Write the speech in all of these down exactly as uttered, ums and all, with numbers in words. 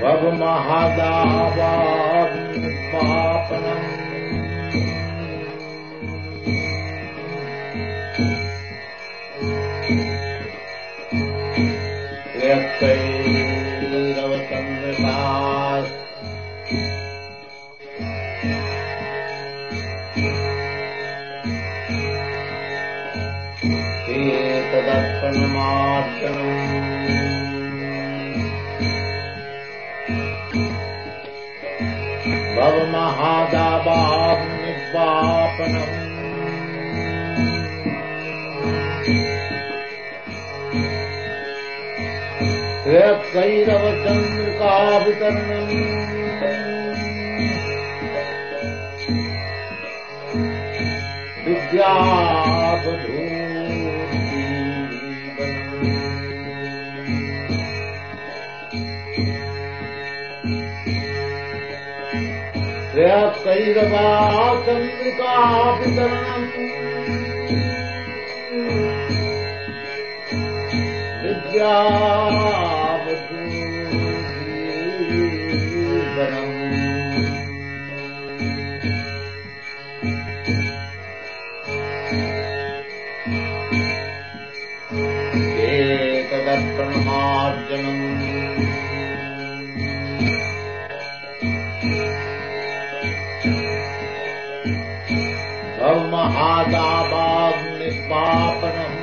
भवमहादावाग्निपापनम् यत्तैरवचन्द्रकात् एतदर्पणमार्चनम् भवमहादावाग्निपापनम् श्रेयस्कैरवचन्द्रिकावितरणम् विद्यावधूतीवनम् श्रेयस्कैरवचन्द्रिकावितरणम् विद्यावधूतीवनम् एतदर्पणमार्जनम् भवमहादावाग्निपापनम्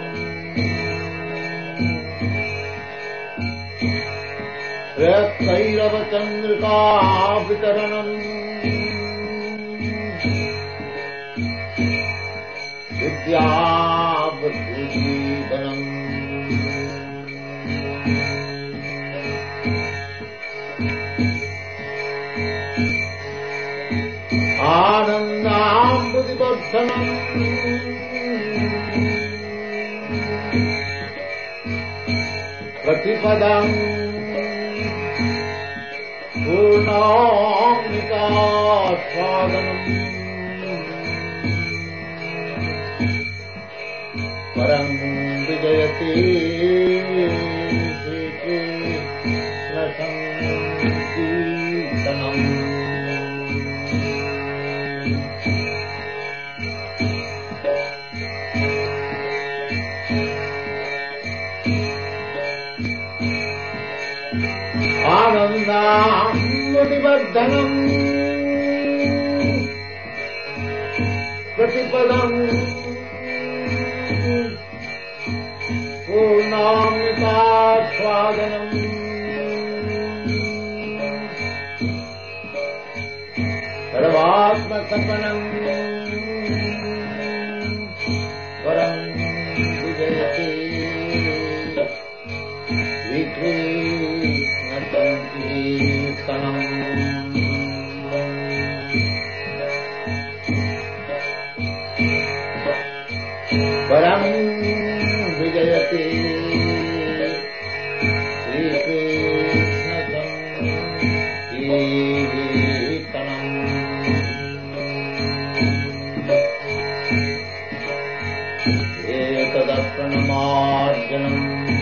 श्रेयस्कैरवचन्द्रिकावितरणम् विद्यावधूतीवनम् आनन्दाम्बुदिवर्धनम् प्रतिपदम् पूर्णामृतास्वादनम् परं विजयते श्रीकृष्णसङ्कीर्तनम् आनन्दाम्बुदिवर्धनम् प्रतिपदम् पूर्णामृतास्वादनम् सर्वात्मसपनम् परं विजयते श्रीकृष्णसङ्कीर्तनम् परं विजयते श्रीकृष्णसङ्कीर्तनम् एतदर्पणमार्जनम्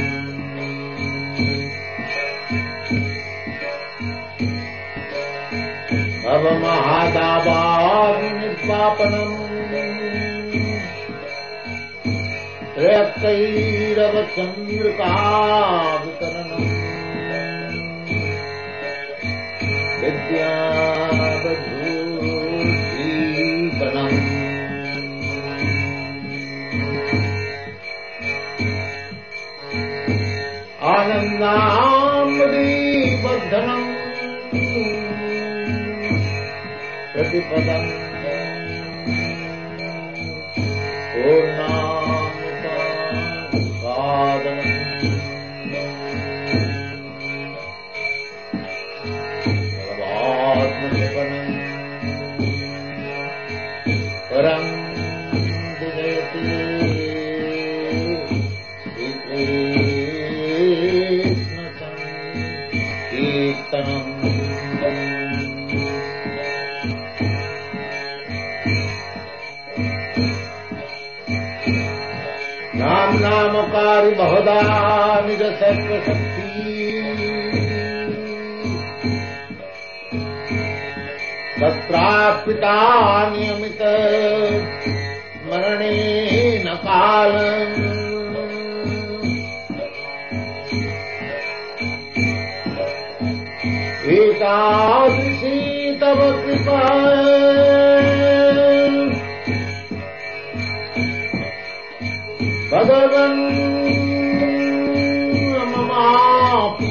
भवमहादावाग्निपापनम् श्रेयस्कैरवचन्द्रिकावितरणम् विद्यावधूतीवनम् आनन्दाम्बुदिवर्धनम् प्रतिपदम् पूर्णामृतास्वादनम् सर्वात्मसपनम् परं विजयते श्रीकृष्णसङ्कीर्तनम् नाम नामकारी बहुधा निज सर्वशक्ति तत्रार्पिता नियमित स्मरणेन कालम् एतादृशी तव कृपा भगवन् ममापि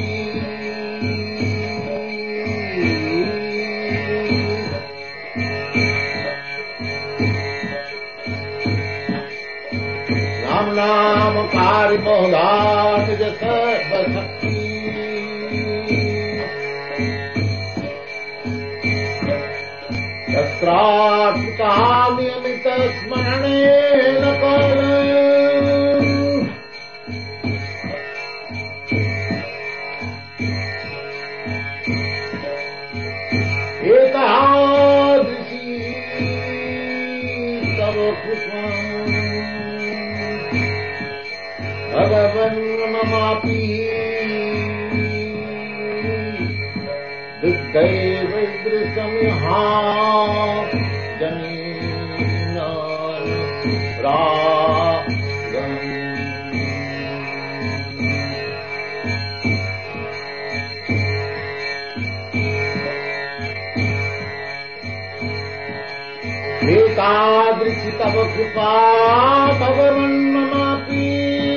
राम नाम पारिमोदात सर्वशक्ति तत्रार्पिता नियमित स्मरणेन कालम् एतादृशी तव कृपा भगवन् ममापि दुर्दैवैर्दृशमिहा जनेन रागम् एतादृशी तव कृपा भगवन् ममापि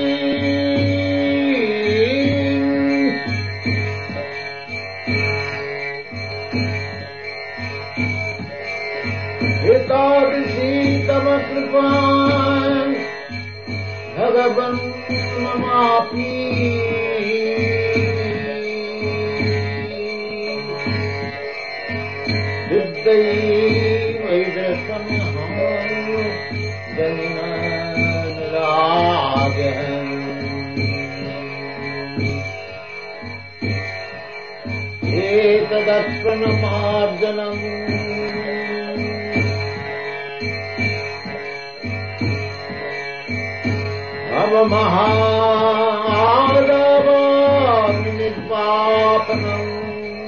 एतादृशी तव कृपा भगवन् ममापि एतदर्पणमार्जनम् अवमहादावाग्निर्वापनम्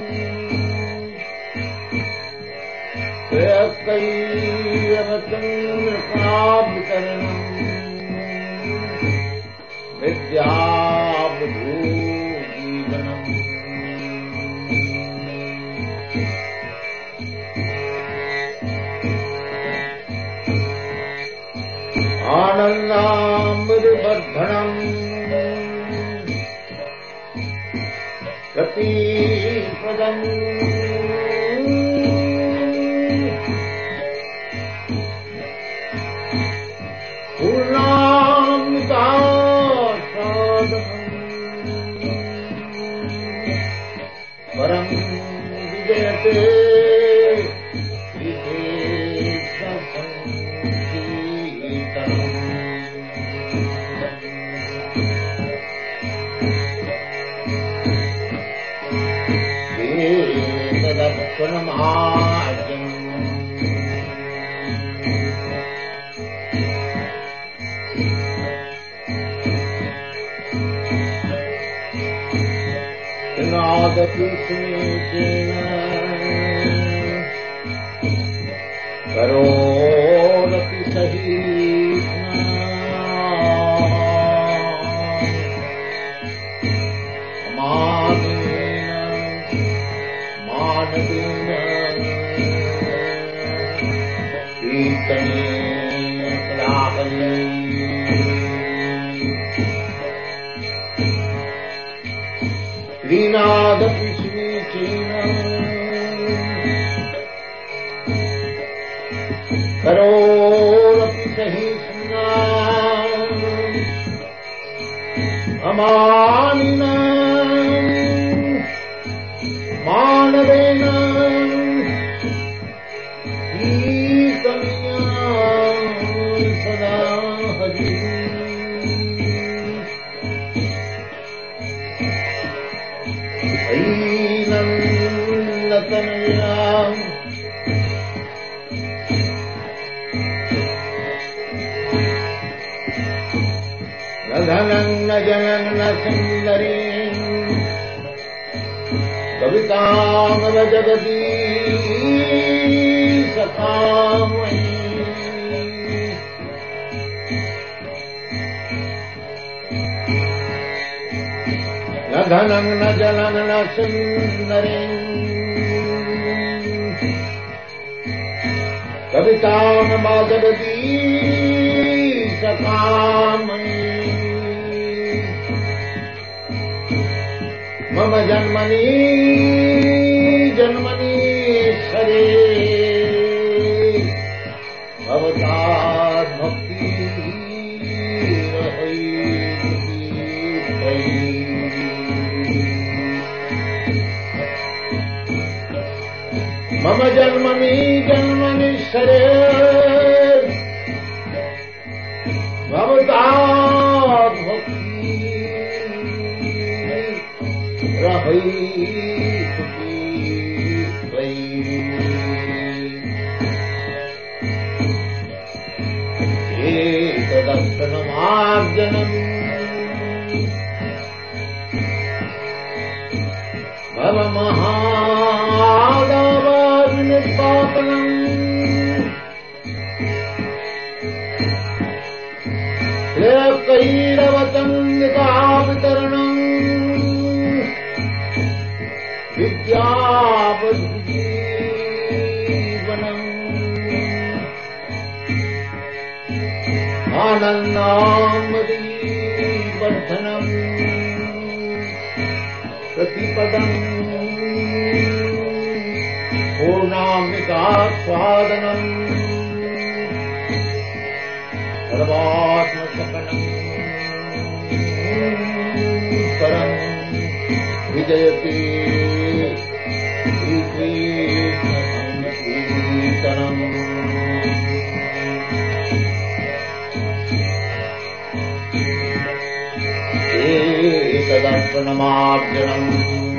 श्रेयस्कैर्यवचन्द्रकाभिकरणम् विद्याबुधूजीवनम् आनन्दामृतवर्धनम् प्रतीपदम् पूर्णामृतास्वादनम् परम् विजयते करोरपि सहीष्णा मानेन मानवेन कीर्तनेन कलाहरी श्रीनादपि श्रीचेन करोरपि सहिष्णुना अमानिना मानवेन कीर्तनीया सदा हरि ऐनन्दतनया न धनं न जनं न सुन्दरीं कवितामव जगदीश सखामयी न धनं न जलं न सुन्दरीं कविता न माधवती सखामयी मम जन्मनि जन्मनि सरे भवतात् भक्ति मम जन्मनि जन्मनि सरे भवतात् भक्ति रही एकदर्शनमार्जनम् भवमहादावाग्निपातनम् कैरवचन्दिकावितरणम् विद्यावद्जीवनम् आनन्दामदीवर्धनम् प्रतिपदम् पूर्णामृतास्वादनम् सर्वात्मसकलम् परम् विजयते श्रीकृष्णसंकीर्तनम् एकदर्शनमार्जनम्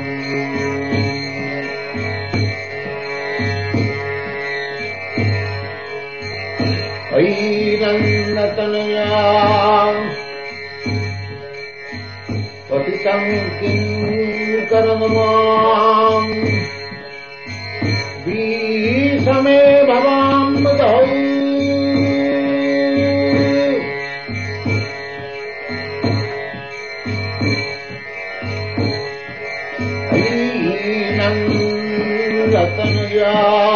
ऐरन्नतनया पतितं किङ्करं माम् भीषमे भवाम्बुधौ ऐरन्नतनया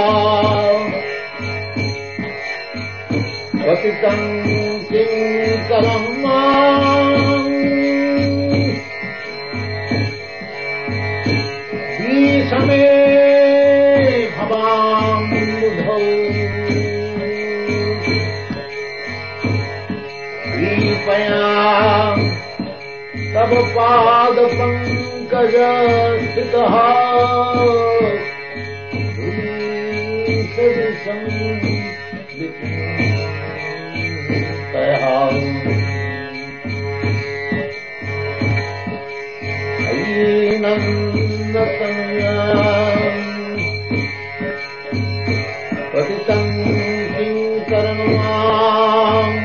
पतितं किङ्करं माम् भीषमे भवाम्बुधौ कृपया तव पादपङ्कजस्थितः सदृशं ऐनन्दतनया पतितं किङ्करं माम्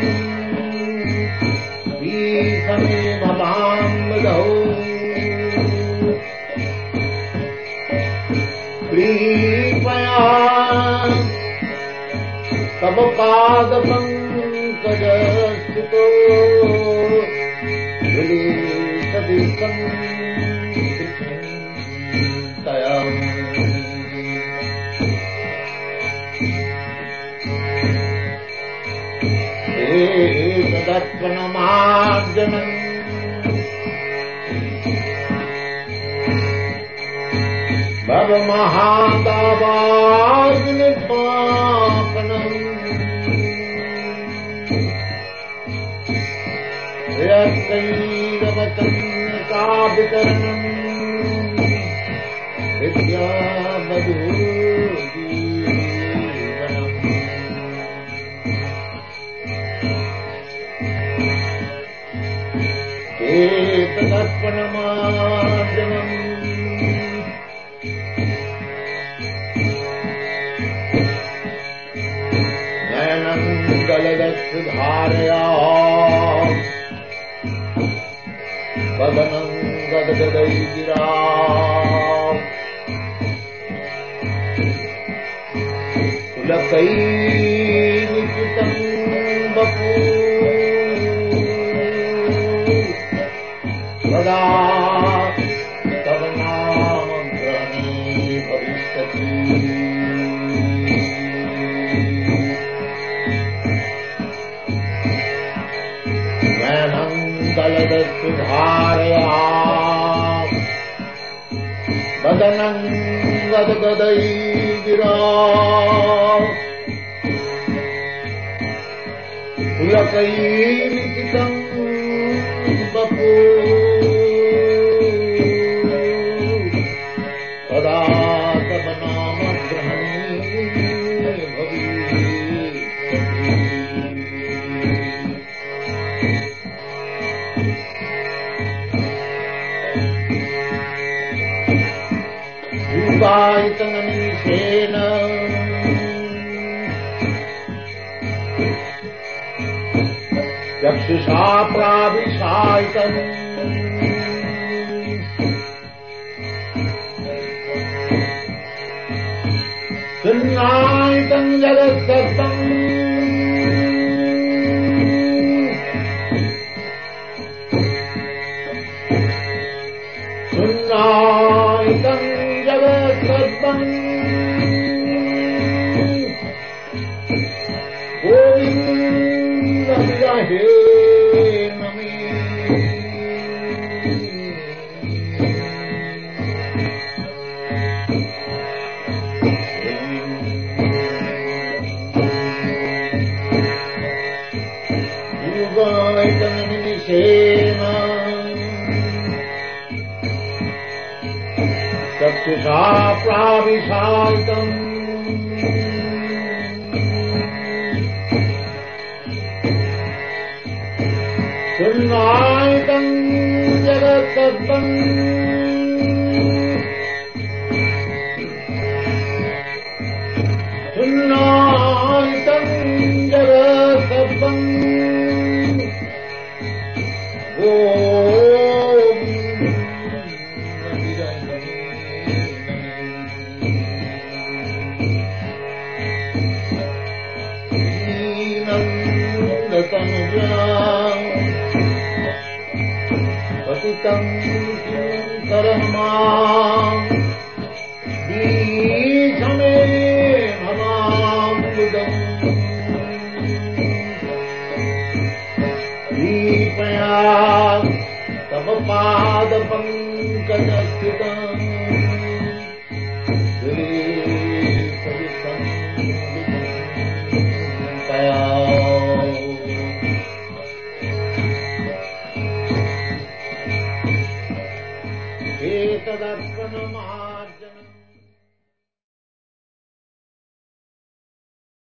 भीषमे भवाम्बुधौ कृपया तव पादपङ्कजस्थितो सदृशं तया एकदर्शनमार्जनम् भवमहादावाग्निपातनम् कैरवचन्दिकावितरणम् विद्यावधूजीवनम् एकदर्शनमार्जनम् नयनं गलगच्छुधारया वदनं गदगदैर्गिरा पुलकैर्निचितं वपु सदा तव नाम ग्रहणे भविष्यति। नयनन्दलदसुधारया वदनं गदगदैर्गिरा पुलकैर्निचितं वपु सदा तव नाम ग्रहणे भविष्यति। युगायतननिमिषेण चक्षुषा प्राविशायितम् सुन्नायितं जगत्सर्वम् सुन्नायितं जगत्सर्वम् गोविन्द विरहे नमे। युगायतननिमिषेण चक्षुषा प्राविशायितम् सुन्नायितं जगत्सर्वम् सुन्नायितं जगत्सर्वम् गोविन्द विरहे दीनन्दतनुजा पतितं किंकरमां बीजमे भवाम्बुदम् दीपया तव पादपङ्कजस्थितम् तदर्पणमा